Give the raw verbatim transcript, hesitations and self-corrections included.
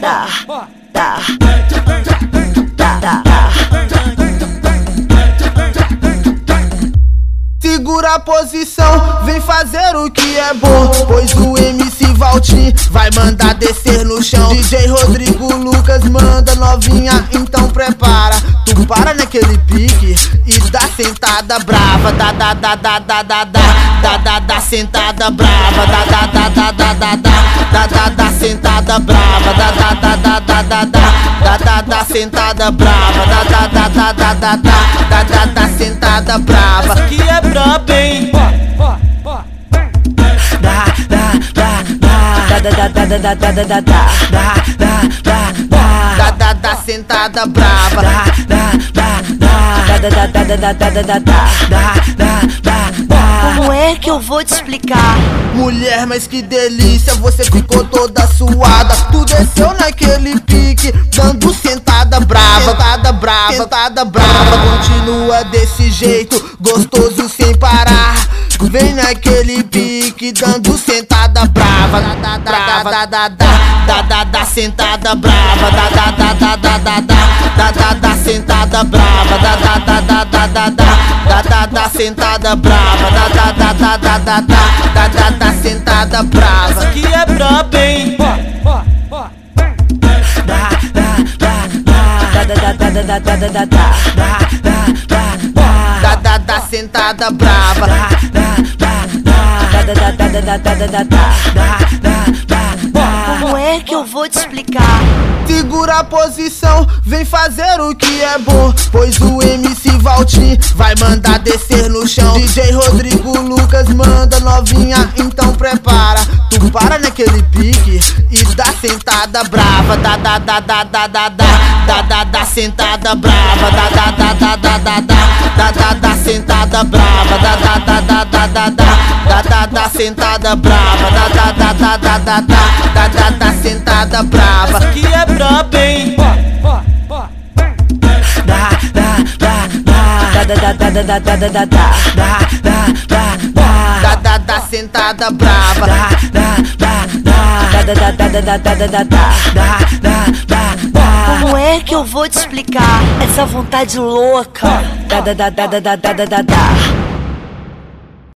da, da, da, da. Segura a posição, vem fazer o que é bom, pois o M C Valtinho vai mandar descer no chão. D J Rodrigo Lucas manda novinha, então prepara. Tu para naquele pique e dá sentada brava. Dá, dá, dá, dá, dá, dá, dá, dá, dá, dá sentada brava. Dá, dá, dá, dá, dá, dá, dá, dá, dá, dá sentada brava. Dá, dá, dá, dá, dá, dá, dá, dá, dá, dá sentada brava. Dá, dá, dá, dá, dá, dá, dá, dá, dá sentada brava. Essa aqui é braba, hein? Da, da, da, da, da, da, da, da, da, da, da, da, da, Dá, dá, dá sentada brava. da, da, da, da, da, da, da, da, da, da, da, da, da. Como é que eu vou te explicar? Mulher, mas que delícia, você ficou toda suada. Tu desceu naquele pique, dando sentada brava. Sentada brava, sentada brava. Continua desse jeito, gostoso sem parar. Vem naquele pique, dando sentada brava. Da, da, da, da, da, da, da, da, sentada brava. Da, da, da, da, da, da, da, da, da, sentada brava. Da, da, da, da, da, da, da, da, da, sentada brava. Da, da, da, da, da, da, da, da, da, sentada brava. Essa aqui é braba, hein? Da, da, da, da, da, da, da, da, da, da, da, da, Da, da, da, sentada brava. da, da, da, da, da, da, da, da, da, da. Como é que eu vou te explicar? Segura a posição, vem fazer o que é bom, pois o M C Valtinho vai mandar descer no chão. D J Rodrigo Lucas manda novinha, então prepara. Tu para naquele pique e dá sentada brava. Dá, dá, dá, dá, dá, dá, dá, dá, dá, dá sentada brava. Dá, dá, dá, dá, dá, dá, dá, dá, dá, sentada brava. Dá, dá, dá, dá, dá, dá, dá, dá, dá, sentada brava. Dá, dá, dá, dá, dá, dá, dá, dá, dá, sentada brava. Essa aqui é braba, hein? Da, da, da, da, da, da, da, da, da, da, da, da, Da, da, da, sentada brava. da, da, da, da, da, da, da, da, da, da, da. Como é que eu vou te explicar essa vontade louca? Da, da, da, da, da, da, da, da, da.